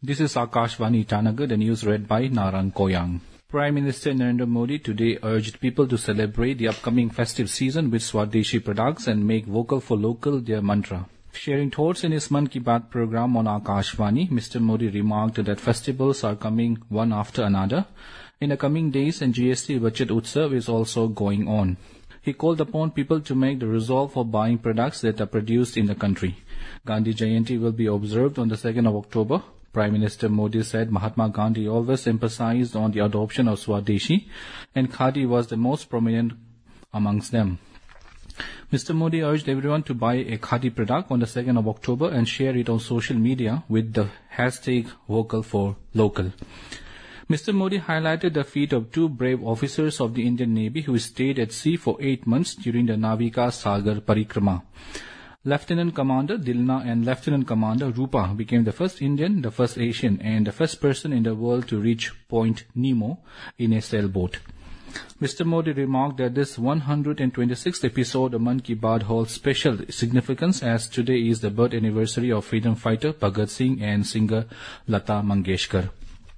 This is Akashvani Itanagar, the news read by Naran Koyang. Prime Minister Narendra Modi today urged people to celebrate the upcoming festive season with Swadeshi products and make vocal for local their mantra. Sharing thoughts in his Mann Ki Baat program on Akashvani, Mr. Modi remarked that festivals are coming one after another in the coming days and GST Bachat Utsav is also going on. He called upon people to make the resolve for buying products that are produced in the country. Gandhi Jayanti will be observed on the 2nd of October. Prime Minister Modi said Mahatma Gandhi always emphasized on the adoption of Swadeshi and Khadi was the most prominent amongst them. Mr. Modi urged everyone to buy a Khadi product on the 2nd of October and share it on social media with the hashtag Vocal for Local. Mr. Modi highlighted the feat of two brave officers of the Indian Navy who stayed at sea for 8 months during the Navika Sagar Parikrama. Lieutenant Commander Dilna and Lieutenant Commander Rupa became the first Indian, the first Asian and the first person in the world to reach Point Nemo in a sailboat. Mr. Modi remarked that this 126th episode of Mann Ki Baat holds special significance as today is the birth anniversary of freedom fighter Bhagat Singh and singer Lata Mangeshkar.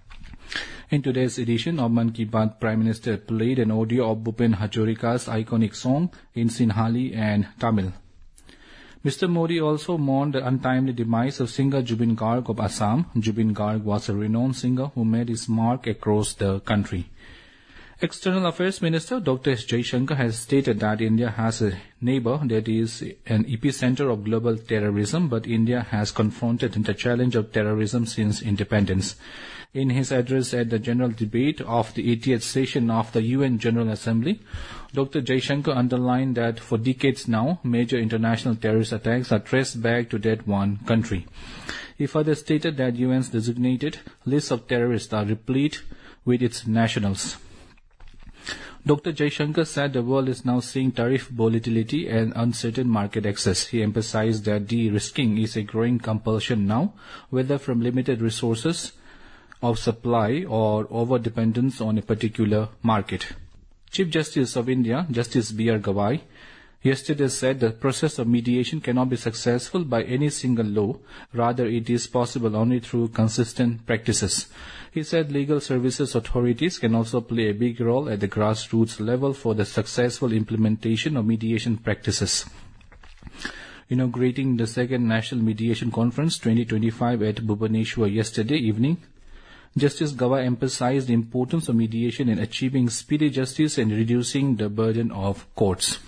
In today's edition of Mann Ki Baat, Prime Minister played an audio of Bhupen Hajorika's iconic song in Sinhali and Tamil. Mr. Modi also mourned the untimely demise of singer Jubin Garg of Assam. Jubin Garg was a renowned singer who made his mark across the country. External Affairs Minister Dr. S. Jaishankar has stated that India has a neighbor that is an epicenter of global terrorism, but India has confronted the challenge of terrorism since independence. In his address at the general debate of the 80th session of the UN General Assembly, Dr. Jaishankar underlined that for decades now, major international terrorist attacks are traced back to that one country. He further stated that UN's designated lists of terrorists are replete with its nationals. Dr. Jaishankar said the world is now seeing tariff volatility and uncertain market access. He emphasized that de-risking is a growing compulsion now, whether from limited resources of supply or over-dependence on a particular market. Chief Justice of India, Justice B.R. Gawai, yesterday said the process of mediation cannot be successful by any single law. Rather, it is possible only through consistent practices. He said legal services authorities can also play a big role at the grassroots level for the successful implementation of mediation practices. Inaugurating the second National Mediation Conference 2025 at Bhubaneswar yesterday evening, Justice Gawai emphasized the importance of mediation in achieving speedy justice and reducing the burden of courts.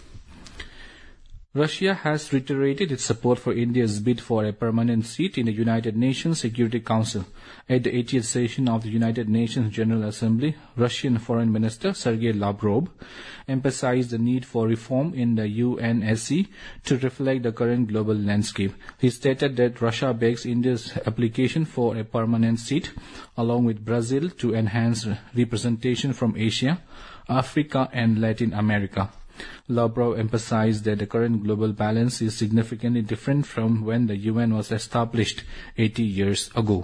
Russia has reiterated its support for India's bid for a permanent seat in the United Nations Security Council. At the 80th session of the United Nations General Assembly, Russian Foreign Minister Sergei Lavrov emphasized the need for reform in the UNSC to reflect the current global landscape. He stated that Russia begs India's application for a permanent seat, along with Brazil, to enhance representation from Asia, Africa and Latin America. Lavrov emphasized that the current global balance is significantly different from when the UN was established 80 years ago.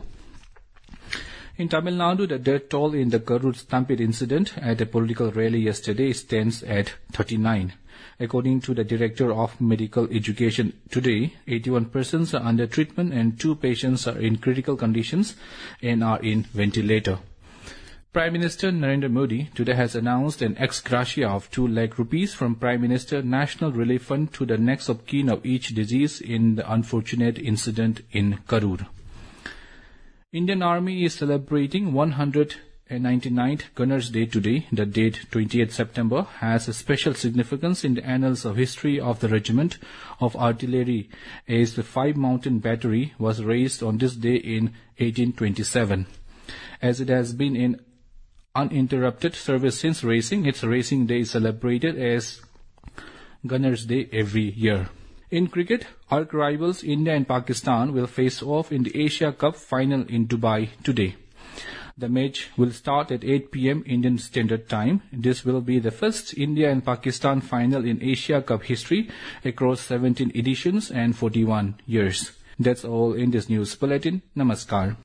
In Tamil Nadu, the death toll in the Karur stampede incident at a political rally yesterday stands at 39. According to the Director of Medical Education today, 81 persons are under treatment and 2 patients are in critical conditions and are in ventilator. Prime Minister Narendra Modi today has announced an ex gratia of 2 lakh rupees from Prime Minister National Relief Fund to the next of kin of each deceased in the unfortunate incident in Karur. Indian Army is celebrating 199th Gunners Day today. The date 28th September has a special significance in the annals of history of the Regiment of Artillery, as the 5 Mountain Battery was raised on this day in 1827. As it has been in uninterrupted service since racing, its racing day is celebrated as Gunners Day every year. In cricket, arch rivals India and Pakistan will face off in the Asia Cup final in Dubai today. The match will start at 8 p.m. Indian Standard Time. This will be the first India and Pakistan final in Asia Cup history across 17 editions and 41 years. That's all in this news bulletin. Namaskar.